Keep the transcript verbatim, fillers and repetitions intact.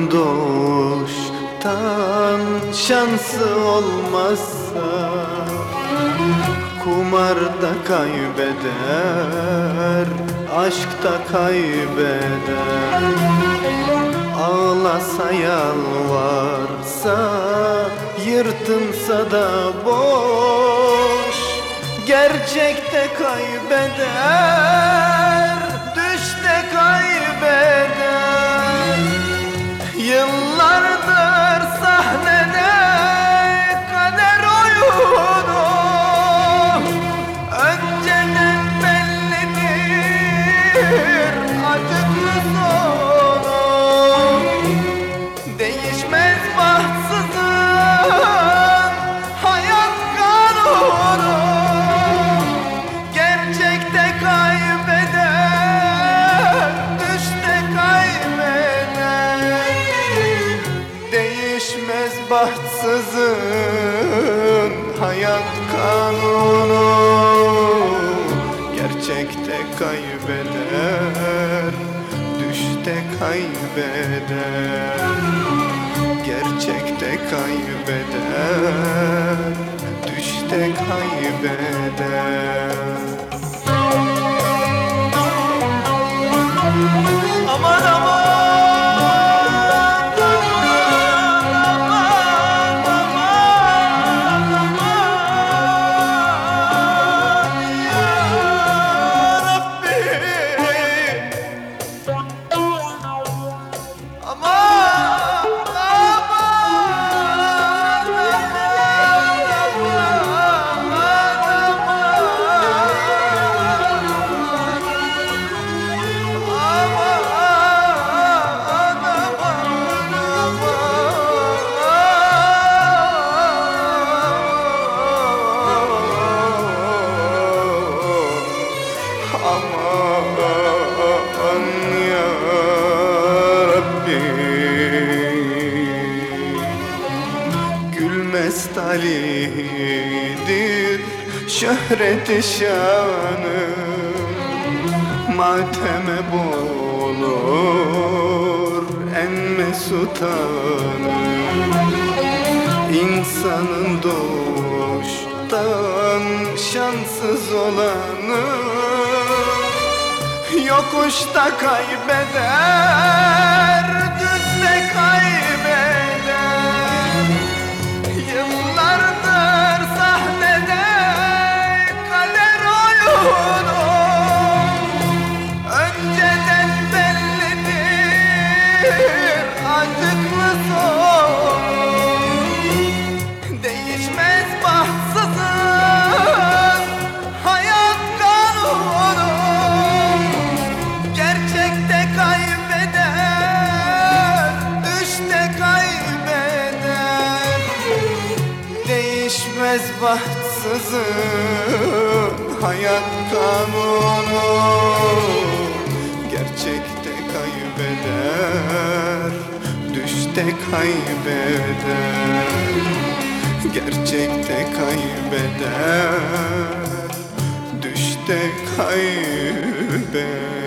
doğuştan şansı olmazsa kumarda kaybeder, aşkta kaybeder. Ağlasa yalvarsa, yırtınsa da boş, gerçekte kaybeder, düşte kaybeder. Yıllardır sahnede kader oyunu önceden bellidir, acıklı sonu. Değişmez bahtsızın hayat kanunu, gerçekte kaybeder, düşte kaybeder. Değişmez bahtsızın hayat kanunu, gerçekte kaybeder, düşte kaybeder. Gerçekte kaybeder, düşte kaybeder. Aman aman. Aman ya Rabbi, gülmez talihlidir şöhreti şanı, mateme boğulur en mesut anı. İnsanın doğuştan şanssız olanı yokuşta kaybeder, düzde kaybeder. Yıllardır sahnede kader oyunu önceden bellidir, acıklı son. Değişmez bahtsızın hayat kanunu, gerçekte kaybeder, düşte kaybeder. Değişmez bahtsızın hayat kanunu, gerçekte kaybeder, düşte kaybeder. Gerçekte kaybeder, düşte kaybeder.